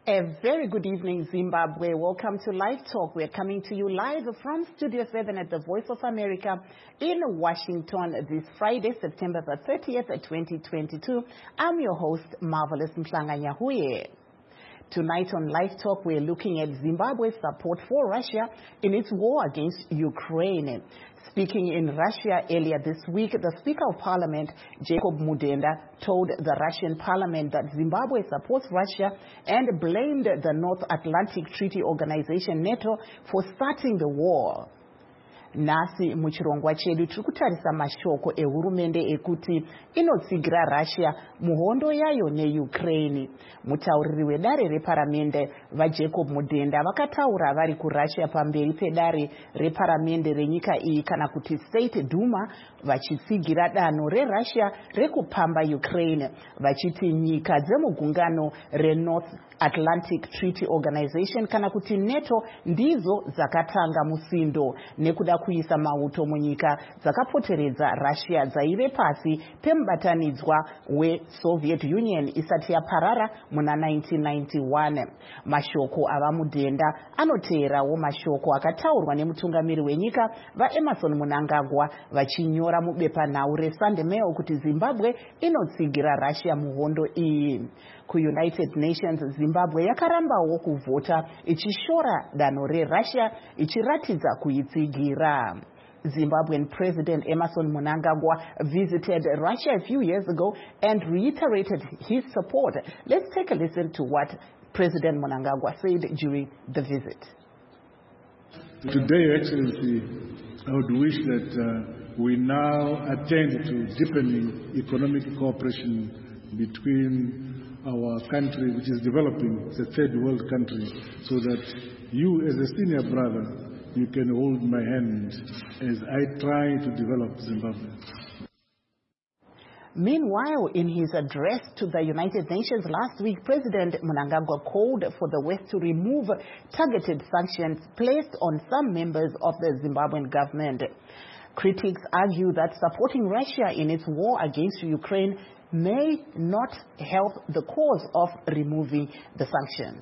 A very good evening, Zimbabwe. Welcome to Live Talk. We're coming to you live from Studio 7 at the Voice of America in Washington this Friday, September the 30th, 2022. I'm your host, Marvelous Mhlanga-Nyahuye. Tonight on Live Talk, we're looking at Zimbabwe's support for Russia in its war against Ukraine. Speaking in Russia earlier this week, the Speaker of Parliament, Jacob Mudenda, told the Russian Parliament that Zimbabwe supports Russia and blamed the North Atlantic Treaty Organization, NATO, for starting the war. Nasi muchirongwa chedu tikutarisa mashoko ehurumende ekuti inotsigira Russia muhondo yayo neUkraine. Mutauriri wedare reparamende vaJacob Mudenda vakataura vari kuRussia pamberi pedare reparamende renyika iyi kana kuti State Duma vachitsigira danho reRussia rekupamba Ukraine vachiti nyika dzemugungano reNorth Atlantic Treaty Organization kana kuti NATO ndizo dzakatanga musindo nekuda kuisa mauto munyika dzakapoteredza Russia dzaive pasi pemubatanidzwa weSoviet Union isati yaparara muna 1991. Mashoko avaMudenda anoteerawo mashoko akataurwa nemutungamiri wenyika vaEmerson Mnangagwa vachinyora mubepanhau reSunday Mail kuti Zimbabwe inotsigira Russia muhondo iyi. KuUnited Nations, Zimbabwe yakarambawo kuvhota ichishora danho reRussia ichiratidza kuitsigira. Zimbabwean President Emmerson Mnangagwa visited Russia a few years ago and reiterated his support. Let's take a listen to what President Mnangagwa said during the visit. Today, Your Excellency, I would wish that we now attend to deepening economic cooperation between our country, which is developing, it's a third world country, so that you, as a senior brother, you can hold my hand as I try to develop Zimbabwe. Meanwhile, in his address to the United Nations last week, President Mnangagwa called for the West to remove targeted sanctions placed on some members of the Zimbabwean government. Critics argue that supporting Russia in its war against Ukraine may not help the cause of removing the sanctions.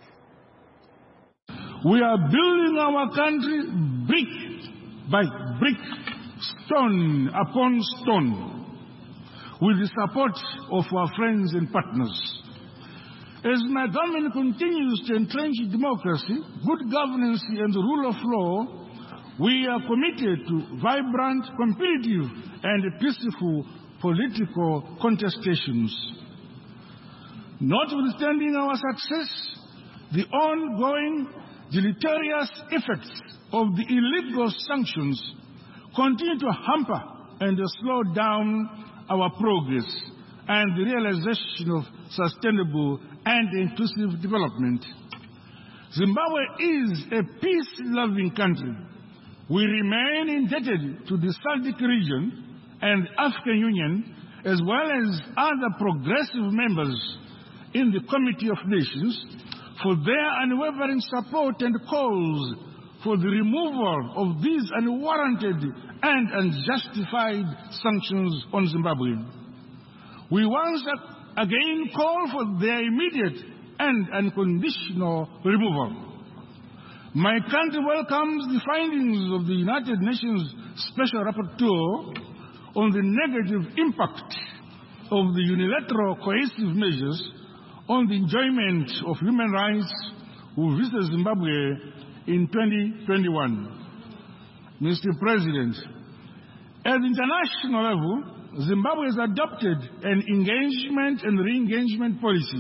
We are building our country brick by brick, stone upon stone, with the support of our friends and partners. As my government continues to entrench democracy, good governance and the rule of law, we are committed to vibrant, competitive and peaceful political contestations. Notwithstanding our success, the ongoing deleterious effects of the illegal sanctions continue to hamper and slow down our progress and the realization of sustainable and inclusive development. Zimbabwe is a peace-loving country. We remain indebted to the SADC region and African Union, as well as other progressive members in the Committee of Nations, for their unwavering support and calls for the removal of these unwarranted and unjustified sanctions on Zimbabwe. We once again call for their immediate and unconditional removal. My country welcomes the findings of the United Nations Special Rapporteur on the negative impact of the unilateral coercive measures on the enjoyment of human rights who visited Zimbabwe in 2021. Mr. President, at the international level, Zimbabwe has adopted an engagement and re-engagement policy.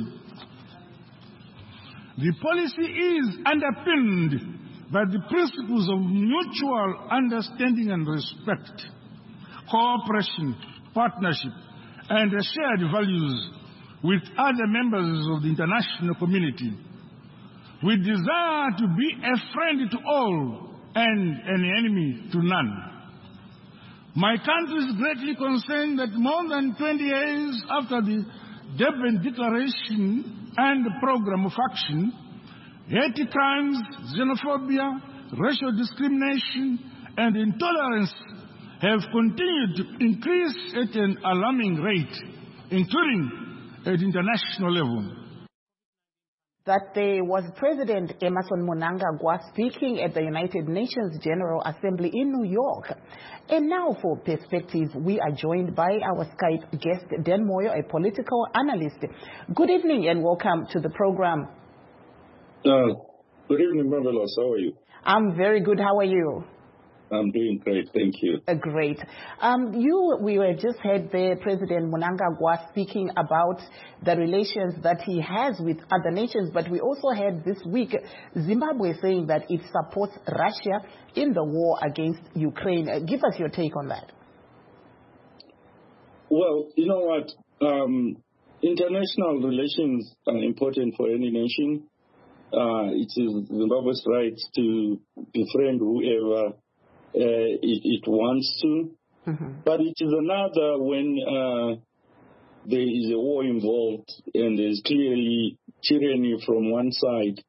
The policy is underpinned by the principles of mutual understanding and respect, cooperation, partnership, and shared values with other members of the international community. We desire to be a friend to all and an enemy to none. My country is greatly concerned that more than 20 years after the Durban Declaration and the Program of Action, hate crimes, xenophobia, racial discrimination, and intolerance have continued to increase at an alarming rate, including at international level. that there was President Emmerson Mnangagwa speaking at the United Nations General Assembly in New York. And now for perspective, we are joined by our Skype guest, Dan Moyo, a political analyst. Good evening and welcome to the program. Good evening, Marvelous. How are you? I'm very good. How are you? I'm doing great, thank you. Great. We were just heard the President Mnangagwa speaking about the relations that he has with other nations, but we also heard this week Zimbabwe saying that it supports Russia in the war against Ukraine. Give us your take on that. Well, you know what? International relations are important for any nation. It is Zimbabwe's right to befriend whoever it wants to. But it is another when there is a war involved and there's clearly tyranny from one side.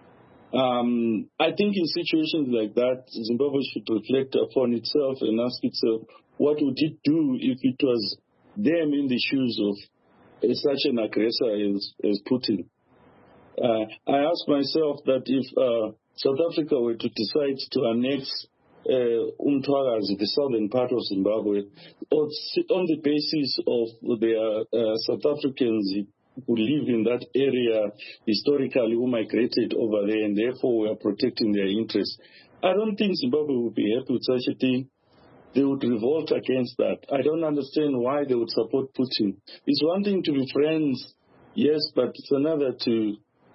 I think in situations like that, Zimbabwe should reflect upon itself and ask itself, what would it do if it was them in the shoes of such an aggressor as Putin? I ask myself that if South Africa were to decide to annex Umtwagazi, the southern part of Zimbabwe, on the basis of their South Africans who live in that area historically, who migrated over there, and therefore we are protecting their interests, I don't think Zimbabwe would be happy with such a thing. They would revolt against that. I don't understand why they would support Putin. It's one thing to be friends, yes, but it's another to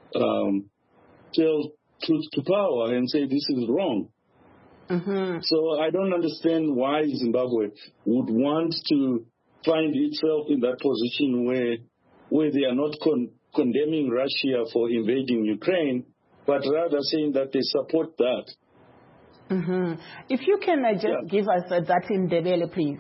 tell truth to power and say this is wrong. So I don't understand why Zimbabwe would want to find itself in that position where they are not condemning Russia for invading Ukraine, but rather saying that they support that. If you can just give us that in Ndebele, please.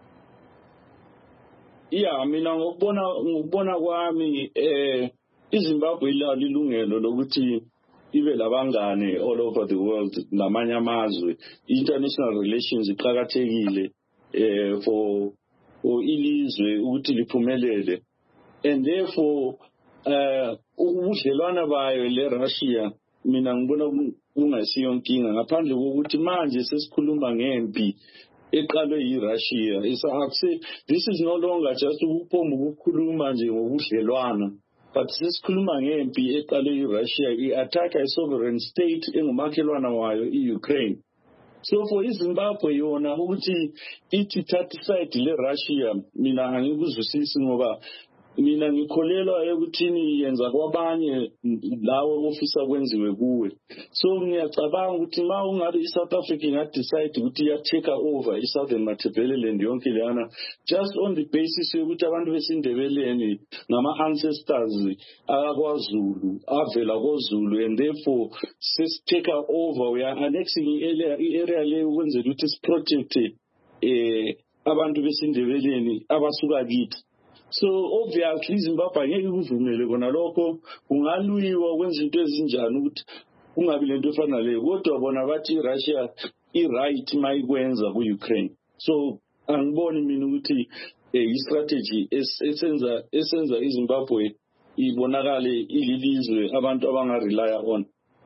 Yeah, mina ngokubona kwami iZimbabwe ililungelo lokuthi ibe labangane all over the world namanye amazwe. International relations iqhakathekile for ilizwe ukuthi liphumelele, and therefore ubudlelwana bayo le Russia mina ngibona kungasiyo nkinga, ngaphandle kokuthi manje sesikhuluma ngempi eqalwe yiRussia. This is no longer just ukuphomba ukukhuluma nje ngobudlelwana, but sesikhuluma ngempi eqalwe yiRussia, i-attack a sovereign state engumakhelwana wayo i-Ukraine. So for iZimbabwe yona ukuthi ithi thatha iside le-Russia, mina angikuzwisisi ngoba mina ngikholelwa ekuthini yenza kwabanye lawo ofisa kwenziwe kuwe. So ngiyacabanga ukuthi ma ungabe iSouth Africa ingadecide ukuthi iyatake over iSouthern Matabeleland yonke leyana, just on the basis yokuthi abantu besindebeleni ngama-ancestors akwaZulu, avela koZulu, and therefore sesitake over, we are annexing i-area leyo ukwenzela ukuthi siprotecte abantu besindebeleni abasuka kithi. So obviously Zimbabwe ngeke kuvumele kona lokho, kungaluyiwa kwenza into ezinjani ukuthi kungabi lento efana leyo, kodwa bona bathi iRussia i-right mayikwenza ku-Ukraine. So angiboni mina ukuthi i-strategy esenza iZimbabwe ibonakale ililizwe abantu abangarelya on.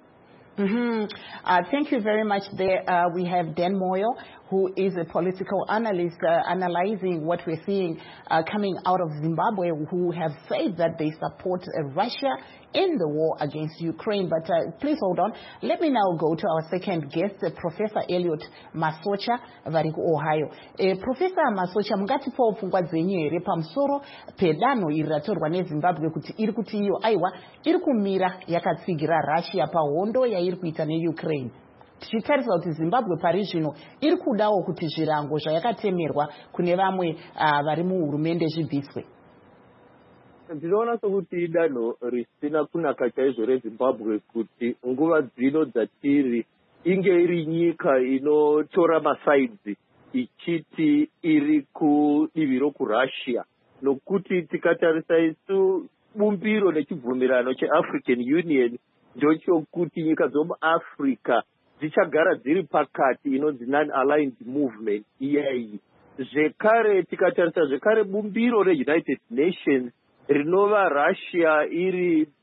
Thank you very much. There we have Dan Moyo, who is a political analyst analyzing what we're seeing coming out of Zimbabwe, who have said that they support Russia in the war against Ukraine. But please hold on. Let me now go to our second guest, Professor Elliot Masocha, vari Ohio. Professor Masocha, mungatipawo pfungwa dzenyu here pamusoro pedanho iri ratorwa neZimbabwe kuti iri kuti iyo aiwa iri kumira yakatsigira Russia pahondo yairi kuita neUkraine. Tichitarisa kuti Zimbabwe pari zvino iri kudawo kuti zvirango zvayakatemerwa kune vamwe vari muhurumende zvibviswe. Ndinoona sokuti danho risina kunaka chaizvo reZimbabwe kuti nguva dzino dzatiri inge iri nyika inotora masaidzi ichiti iri kudivi rokuRussia, nokuti tikatarisa isu bumbiro nechibvumirano cheAfrican Union ndochokuti nyika dzomuAfrica dzichagara dziri pakati inonzi non-aligned movement iyayi. Zvekare tikatarisa zvekare bumbiro reUnited Nations rinova Russia iri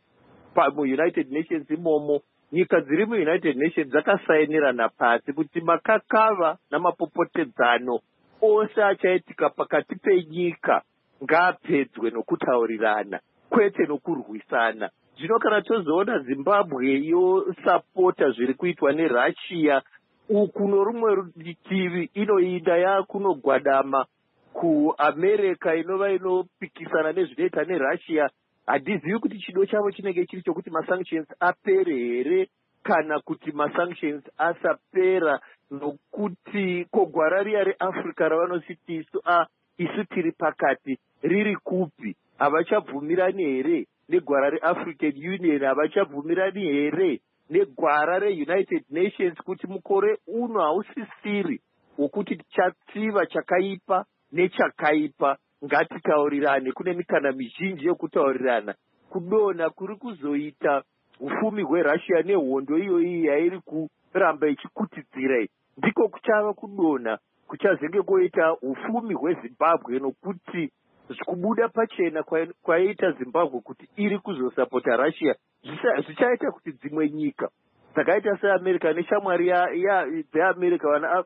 pamuunited nations imomo, nyika dziri muunited nations dzakasainirana pasi kuti makakava namapopotedzano ose achaitika pakati penyika ngaapedzwe nokutaurirana kwete nokurwisana. Zvino kana tozoona Zimbabwe yosapota zviri kuitwa neRussia, kuno rumwe rutivi inoinda yakunogwadama kuAmerica inova inopikisana nezvinoita neRussia. Handizivi kuti chido chavo chinenge chiri chokuti masanctions apere here kana kuti masanctions asapera, nokuti kogwara riya reAfrica ravanositi isu tiri pakati riri kupi? Havachabvumirani here negwara reAfrican Union? Havachabvumirani here negwara reUnited Nations kuti mukore uno hausisiri wokuti tichatsiva chakaipa nechakaipa? Ngatitaurirane, kune mikana mizhinji yokutaurirana. Kudona kuri kuzoita ufumi hweRussia nehondo iyoyi yairi kuramba ichikutidzira ndiko kuchava kudona kuchazenge kuita ufumi hweZimbabwe, nokuti kubuda pachena kwaita Zimbabwe kuti iri kuzosapota Russia zvichaita kuti dzimwe nyika dzakaita seAmerica neshamwari dzeAmerica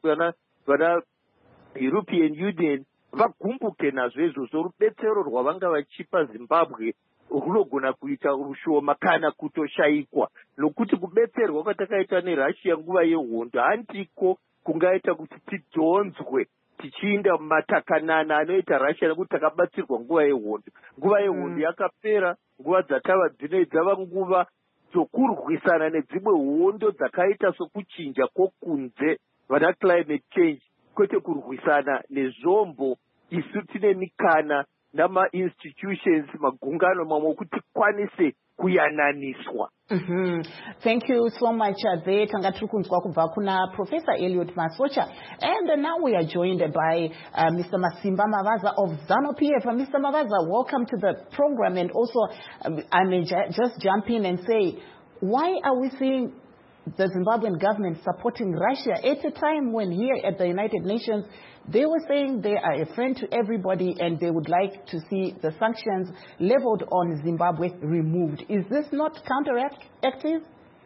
vana European Union vagumbuke nazvo izvozvo. Rubetsero rwavanga vachipa Zimbabwe runogona kuita rushoma kana kutoshayikwa, nokuti kubetserwa kwatakaita neRussia nguva yehondo handiko kungaita kuti tidhonzwe tichiinda mumatakanana anoita Russia, nekuti takabatsirwa nguva yehondo. Nguva yehondo yakapera, nguva dzatava dzinei dzava nguva dzokurwisana nedzimwe hondo dzakaita sokuchinja kwokunze, vana climate change, kwete kurwisana nezvombo. Isu tine mikana nama-institutions, magungano mamwe okuti tikwanise kuyananiswa. Thank you so much. There tanga tiri kunzwa kubva kuna Professor Elliot Masocha, and now we are joined by Mr. Masimba Mavaza of ZANU-PF. Mr. Mavaza, welcome to the program. And also, I may just jump in and say, why are we seeing the Zimbabwean government supporting Russia at a time when here at the United Nations they were saying they are a friend to everybody and they would like to see the sanctions leveled on Zimbabwe removed? Is this not counteractive?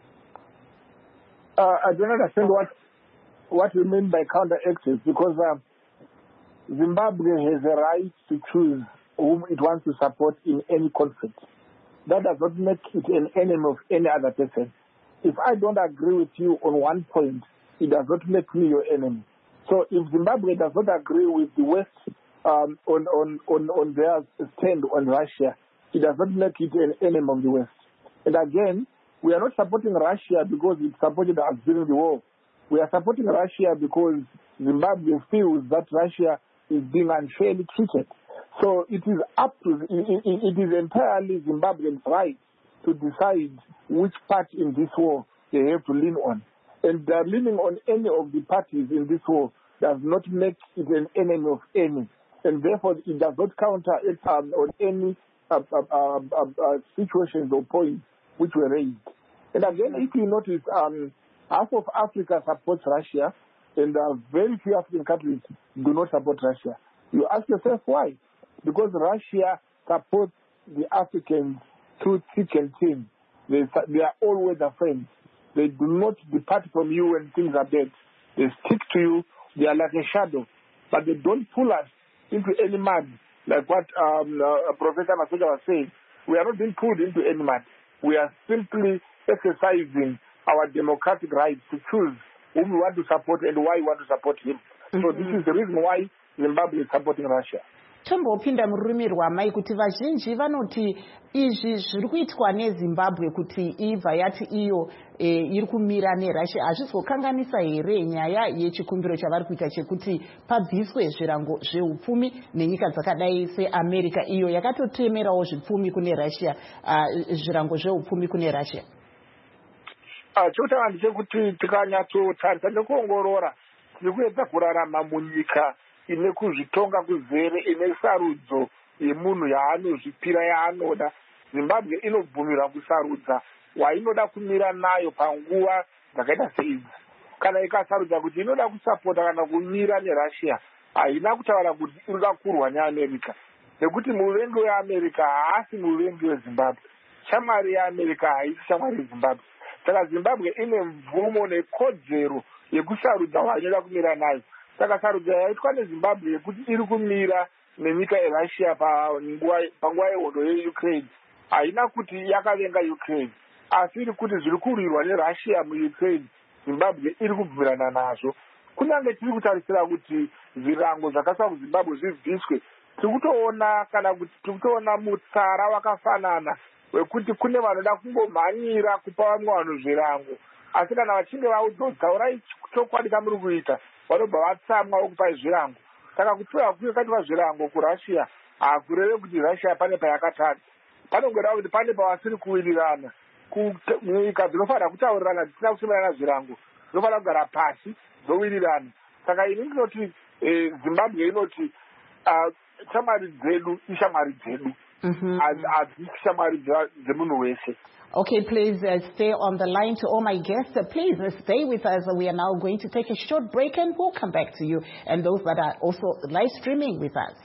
I don't understand what we mean by counteractive, because Zimbabwe has a right to choose whom it wants to support in any conflict. That does not make it an enemy of any other person. If I don't agree with you on one point, it does not make me your enemy. So if Zimbabwe does not agree with the West on their stand on Russia, it does not make it an enemy of the West. And again, we are not supporting Russia because it supported us during the war. We are supporting Russia because Zimbabwe feels that Russia is being unfairly treated. So it is it is entirely Zimbabweans' right to decide which part in this war they have to lean on. And leaning on any of the parties in this war does not make it an enemy of any. And therefore, it does not counteract on any situations or points which were raised. And again, if you notice, half of Africa supports Russia, and very few African countries do not support Russia. You ask yourself why? Because Russia supports the Africans through thick and thin. They are always their friends. They do not depart from you when things are bad. They stick to you. They are like a shadow. But they don't pull us into any mud, like what Professor Masocha was saying. We are not being pulled into any mud. We are simply exercising our democratic rights to choose whom we want to support and why we want to support him. So this is the reason why Zimbabwe is supporting Russia. Tombopinda mururimi rwamai kuti vazhinji vanoti izvi zviri kuitwa neZimbabwe kuti ibva yati iyo iri kumira neRussia hazvizokanganisa here nyaya yechikumbiro chavari kuita chekuti pabviswe zvirango zveupfumi nenyika dzakadai seAmerica iyo yakatotemerawo zvipfumi kune Russia, zvirango zveupfumi kune Russia? Chotanga ndechekuti tikanyatsotarisa nekuongorora tiri kuedza kurarama munyika ine kuzvitonga kuzere, ine sarudzo yemunhu yaanozvipira yaanoda. Zimbabwe inobvumira kusarudza wainoda kumira nayo panguva dzakaita seidzi. Kana ikasarudza kuti inoda kusapota kana kumira neRussia, haina kutaura kuti inoda kurwa neAmerica, nekuti muvengi weAmerica haasi muvengi weZimbabwe. shamwari yeAmerica haisi shamwari yeZimbabwe. Saka Zimbabwe ine mvumo nekodzero yekusarudza wanoda kumira nayo. Saka sarudzo yaitwa neZimbabwe yekuti iri kumira nenyika yeRussia panguva yehondo yeUkraine haina kuti yakavenga Ukraine, asi iri kuti zviri kurwirwa neRussia muUkraine Zimbabwe iri kubvumirana nazvo. Kunyange tiri kutarisira kuti zvirango zvakaiswa kuZimbabwe zvibviswe, tiri kutoona kana kuti tiri kutoona mutsara wakafanana wekuti kune vanoda kungomhanyira kupa vamwe vanhu zvirango, asi kana vachinge vaudzwa tsaurai chokwadi kamuri kuita vanobva vatsamwa wokupai zvirango. Saka kutsiva kwakaiwa zvirango kuRussia hakureve kuti Russia pane payakatadza, panongoda kuti pane pavasiri kuwirirana. Nyika dzinofanira kutaurirana dzisina kusimirana zvirango, dzinofanira kugara pasi dzowirirana. Saka ini ndinoti Zimbabwe inoti shamwari dzedu ishamwari dzedu, hadzisi shamwari dzemunhu wese. Okay, please stay on the line. To all my guests, please stay with us. We are now going to take a short break and we'll come back to you and those that are also live streaming with us.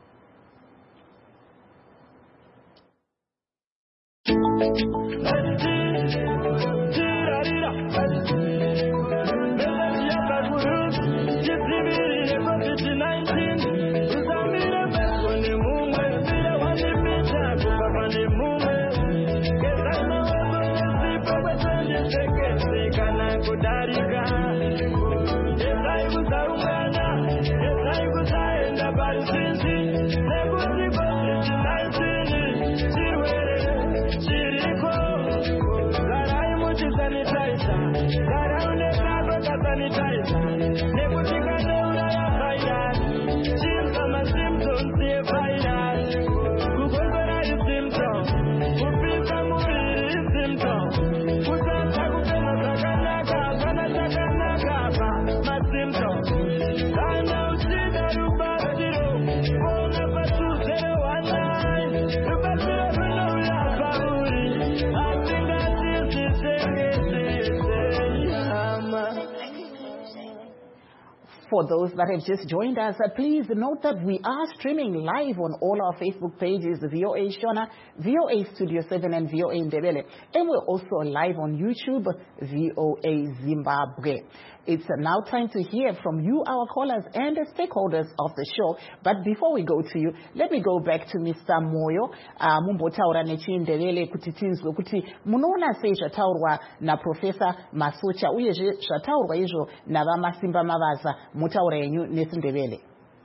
For those that have just joined us, please note that we are streaming live on all our Facebook pages, VOA Shona, VOA Studio 7 and VOA Ndebele. And we're also live on YouTube, VOA Zimbabwe. It's now time to hear from you, our callers and the stakeholders of the show. But before we go to you, let me go back to Mr. Moyo. Mumbotaura nechindebele kuti tinzwe kuti munoona sei zvataurwa na Professor Masucha uyezve zvataurwa izvo navamasimba mavaza mutaura yenyu nesindebele.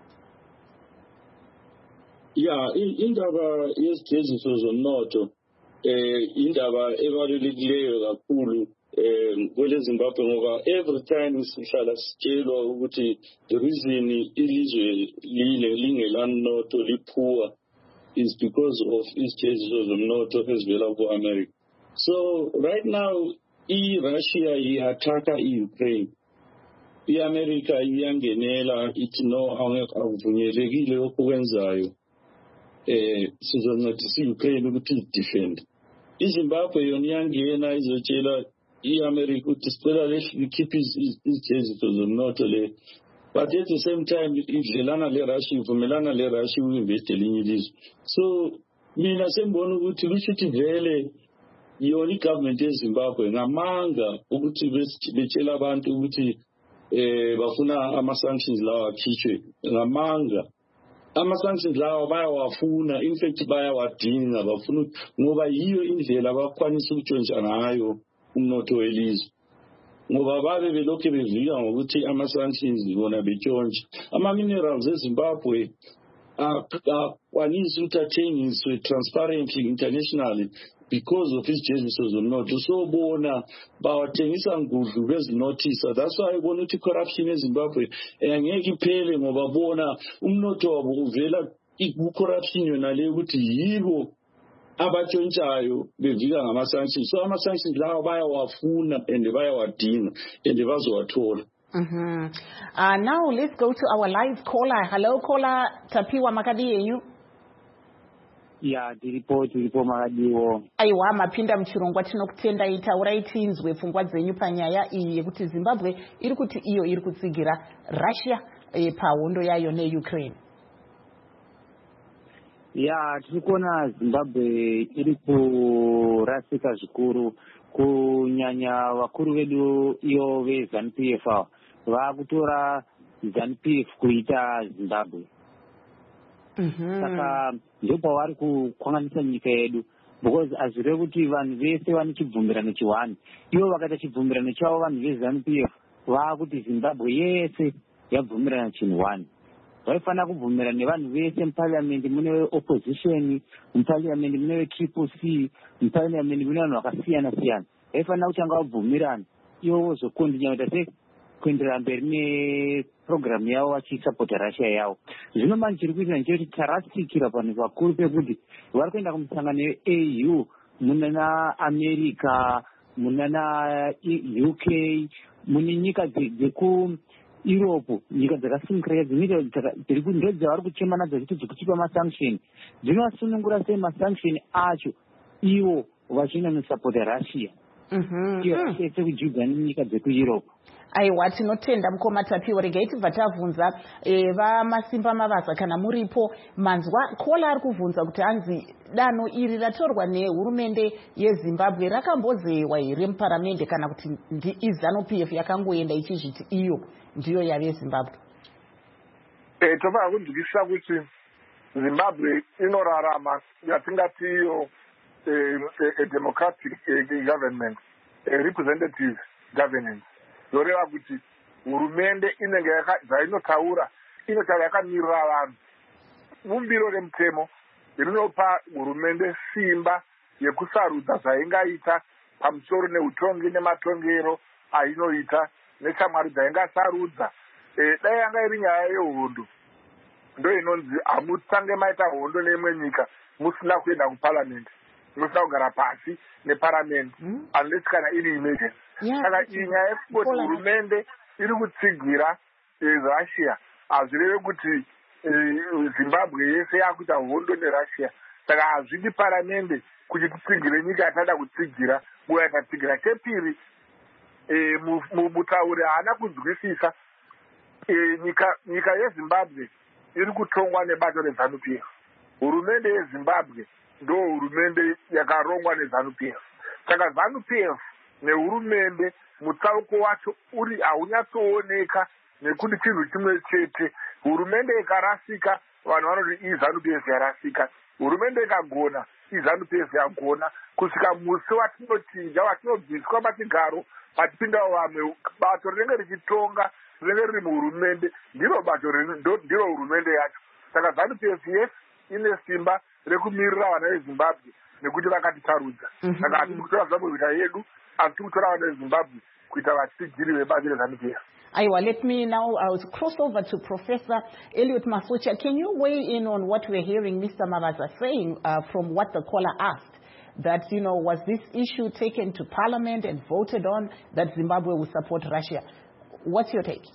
Indaba yesijeziso zomnotho indaba ebalulekileyo kakhulu kwele Zimbabwe ngoba every time sihlala sitshelwa ukuthi the reason ilizwe lingelanotho lipoor is because of isijeziso zomnotho ezivela ku-America. So right now i-Russia i-attack i-Ukraine, i-America iyangenela ithi no akuvunyelekile okwenzayo, sizoncedisa i-Ukraine ukuthi i-defend. iZimbabwe yona iyangena izotshela i-America ukuthi sicela likhiphe izijeziso zomnotho le, but at the same time idlelana le-Russia, ivumelana le-Russia uku-investe elinye ilizwe. So mina sembona ukuthi kushuthi vele yona i-government yeZimbabwe ngamanga ukuthi betshela abantu ukuthi bafuna ama-sanctions lawa akhishwe ngamanga. Ama-sanctions lawa bayawafuna, in fact bayawadinga, bafuna ngoba yiyo indlela abakwanisa ukutshontsha ngayo umnotho welizwe. Ngoba babe belokhu bevika ngokuthi ama-sanctions bona betshontsha. Ama-minerals eZimbabwe akwanisa ukuthi athengiswe transparently internationally because of isijeziso zomnotho. So bona bawathengisa ngudlu bezinothisa. That's why bona ukuthi corruption eZimbabwe angeke iphele ngoba bona umnotho wabo uvela ku-corruption yona le ukuthi yibo abatshontshayo bevika ngama-sanctions. So ama-sanctions lawa bayawafuna and bayawadinga and bazowathola. Now let's go to our live caller. Hello caller, Tapiwa Makadi yenyu. Ya, tiripo Makadiwo. Aiwa mapinda mchirongwa tinokutenda itaurai tinzwe pfungwa dzenyu panyaya iyi yekuti Zimbabwe iri kuti iyo iri kutsigira Russia pahondo yayo neUkraine. ya tiri kuona Zimbabwe iri kurasika zvikuru, kunyanya vakuru vedu iyo veZANU-PF ava vakutora ZANU-PF kuita Zimbabwe. Saka ndopavari kukwanganisa nyika yedu, because hazvirevi kuti vanhu vese vane chibvumirano chiwani. Ivo vakaita chibvumirano chavo vanhu veZANU-PF vakuti Zimbabwe yese yabvumirana chinhu one. Vaifanira kubvumira nevanhu vese muparliament mune opposition, muparliament mune triple C, muparliament mune vanhu vakasiyana siyana. Vaifanira kutanga vabvumirana ivo vozokontinya kuita kuenderera mberi neprogramu yavo vachisapota Russia yavo. Zvino manje chiri kuita ndechekuti tarasikira panhu pakuru pekuti vari kuenda kumusangano yeAU muna America, muna UK, mune nyika dzeku Europe, nyika dzakasimukira dziri kuti ndedzavari kuchema nadzo kuti dzikuchipa masanction. Dzinovasunungura sei masanction acho ivo vachienda nosapota Russia. Russia sekujudza nenyika dzekuEurope. Aiwa, tinotenda mukoma Tapiwa. Regai tibva tabvunza vamasimba mavasa kana muripo manzwa kola ari kubvunza kuti hanzi danho iri ratorwa nehurumende yeZimbabwe rakambozewa here muparamende kana kuti iZANU-PF yakangoenda ichizviti iyo ndiyo yave Zimbabwe. Tofanira kunzwisisa kuti Zimbabwe inorarama yatingati iyo democratic government, representative governance. Zoreva kuti hurumende inenge zvainotaura yakamirira vanhu. Bumbiro remutemo rinopa hurumende simba yekusarudza zvaingaita pamusoro neutongi nematongero ainoita neshamwari dzaingasarudza. Dai yanga iri nyaya yehondo, ndo inonzi hamutange maita hondo neimwe nyika musina kuenda kuparliament, musina kugara pasi neparliament unless kana iri emergency. Saka iyi nyaya yekungoti hurumende iri kutsigira Russia hazvireve kuti Zimbabwe yese yakuita hondo neRussia. Saka hazvidi parliament kuti titsigire nyika yatada kutsigira nguva yatatsigira. Chepiri, mutauri haana kunzwisisa nyika yeZimbabwe iri kutongwa nebato reZANU-PF. Hurumende yeZimbabwe ndo hurumende yakarongwa neZANU-PF. Saka ZANU-PF nehurumende mutsauko wacho uri haunyatsooneka nekuti chinhu chimwe chete. Hurumende ikarasika vanhu vanoti iZANU-PF yarasika, hurumende ikagona iZANU-PF yagona, kusvika musi watinochinja watinobviswa pachigaro patipinda vamwe bato rinenge richitonga rinenge riri muhurumende ndiro bato ndiro hurumende yacho. Saka ZANU-PF yes ine simba rekumirira vana veZimbabwe nekuti vakatitarudza. Saka hatiri kutora Zimbabwe kuita yedu, asi kutora vana veZimbabwe kuita vatsigiri vebazi reZANU-PF. Aiwa, let me now cross over to Professor Elliot Masocha. Can you weigh in on what we're hearing Mr. Mavaza saying from what the caller asked? That, was this issue taken to Parliament and voted on that Zimbabwe will support Russia? What's your take?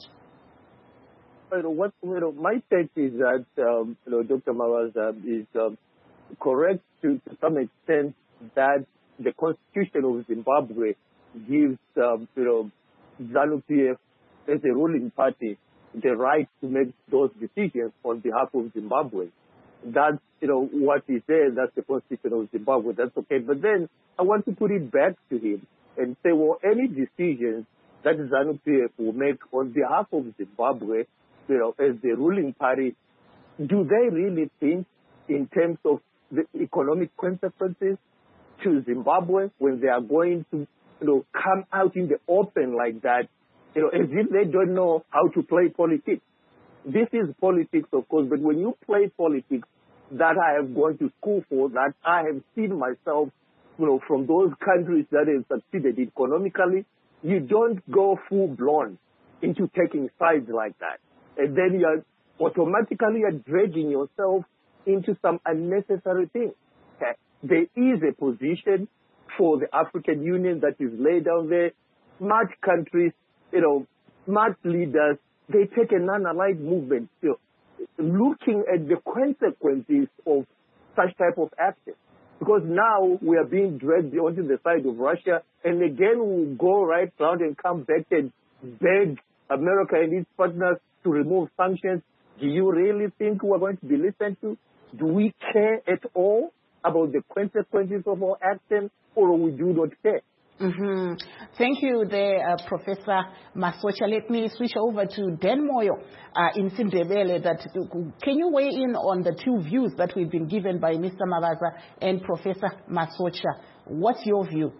My take is that Dr. Mavaza is correct to some extent that the Constitution of Zimbabwe gives ZANU-PF as a ruling party the right to make those decisions on behalf of Zimbabwe. That's what he says. That's the Constitution of Zimbabwe. That's okay. But then I want to put it back to him and say, well, any decisions that ZANU-PF will make on behalf of Zimbabwe, as the ruling party, do they really think in terms of the economic consequences to Zimbabwe when they are going to, come out in the open like that, as if they don't know how to play politics? This is politics, of course, but when you play politics that I have gone to school for, that I have seen myself, from those countries that have succeeded economically, you don't go full-blown into taking sides like that. And then you're automatically dragging yourself into some unnecessary things. Okay? There is a position for the African Union that is laid down there. Smart countries, smart leaders, they take a non-aligned movement, looking at the consequences of such type of action. Because now we are being dragged onto the side of Russia, and again we'll go right round and come back and beg America and its partners to remove sanctions. Do you really think we're going to be listened to? Do we care at all about the consequences of our action, or we do not care? Mm-hmm. Thank you there, Professor Masocha. Let me switch over to Dan Moyo in Sindebele. Can you weigh in on the two views that we've been given by Mr. Mavaza and Professor Masocha? What's your view?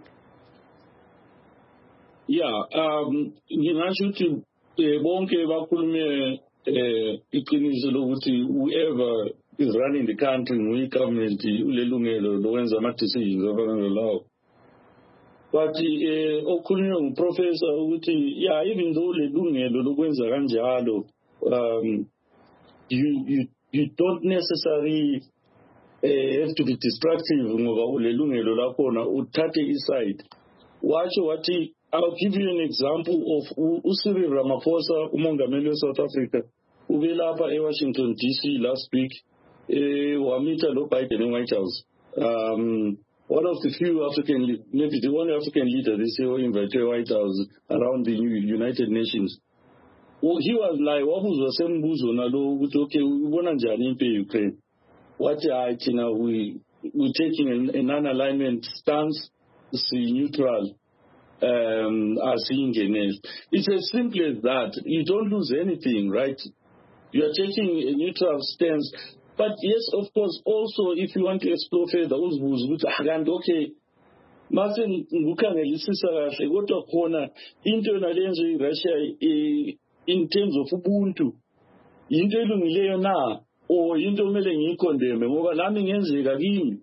Ngingasho ukuthi bonke bakhulume iqiniso lokuthi whoever is running the country nguye government ulelungelo lokwenza ama-decisions afana lawo. But okhulunywe nguprofessor ukuthi even though lelungelo lokwenza kanjalo you don't necessarily have to be destructive ngoba ulelungelo lakhona uthathe iside. Watsho wathi I'll give you an example of Cyril Ramaphosa, umongameli South Africa, ube lapha eWashington DC last week, wamita lo Biden in White House. One of the few maybe the only African leader they say who invited to White House around the United Nations. Well, he was like, wabuzwa sembuzo nalo ukuthi okay, ubona njani impi Ukraine? What we're taking a non-alignment stance, neutral. It's as simple as that. You don't lose anything, right? You are taking a neutral stance. But yes, of course, also if you want to explore further, okay, Martin ngukhangelisisa kahle kodwa khona into nalenzo iRussia in terms of ubuntu into elungileyo na or into kumele ngiyikondeme ngoba nami ngenzeka kimi.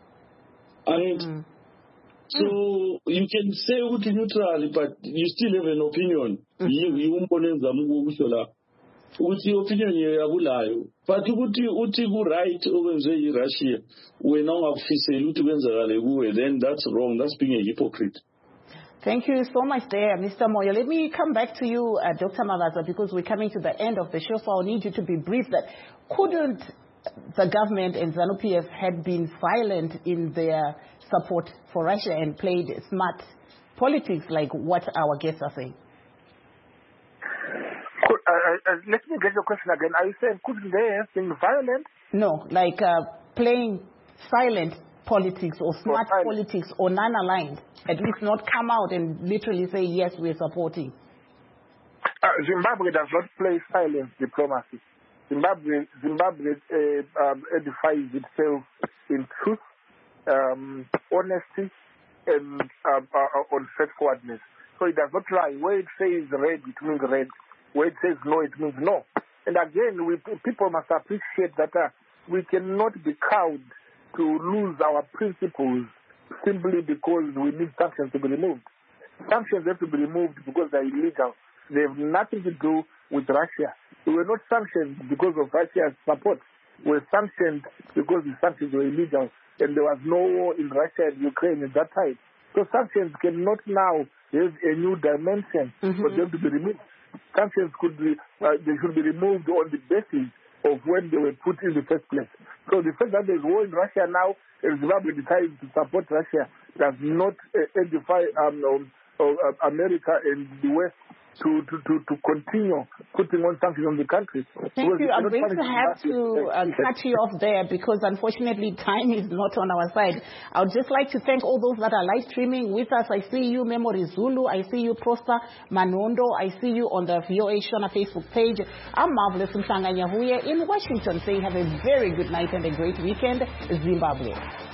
So you can say ukuthi neutral, but you still have an opinion. Yiwumbonenza mukusho la. Ukuthi opinion yabulayo. But ukuthi ku right okwenze iRussia wena ungakufisela ukuthi kwenzakale kuwe, then that's wrong. That's being a hypocrite. Thank you so much there, Mr. Moyo. Let me come back to you, Dr. Mavaza, because we're coming to the end of the show, so I'll need you to be brief. That couldn't the government and ZANU-PF had been silent in their support for Russia and played smart politics like what our guests are saying? Let me get your question again. Are you saying couldn't they have been violent? No, like playing silent politics or smart politics or non-aligned. At least not come out and literally say, yes, we're supporting. Zimbabwe does not play silent diplomacy. Zimbabwe edifies itself in truth, honesty, and on straightforwardness. So it does not lie. Where it says red, it means red. Where it says no, it means no. And again, people must appreciate that we cannot be cowed to lose our principles simply because we need sanctions to be removed. Sanctions have to be removed because they're illegal. They have nothing to do with Russia. We were not sanctioned because of Russia's support. We were sanctioned because the sanctions were illegal and there was no war in Russia and Ukraine at that time. So sanctions cannot now have a new dimension for them to be removed. Sanctions they should be removed on the basis of when they were put in the first place. So the fact that there's war in Russia now and Zimbabwe decides to support Russia does not edify America and the West to continue putting on sanctions on the country. Thank you. I'm going to have to cut you off there because unfortunately time is not on our side. I would just like to thank all those that are live streaming with us. I see you, Memory Zulu. I see you, Prosper Manondo. I see you on the VOA Shona Facebook page. I'm Marvelous Mhlanga Nyahuye in Washington saying have a very good night and a great weekend, Zimbabwe.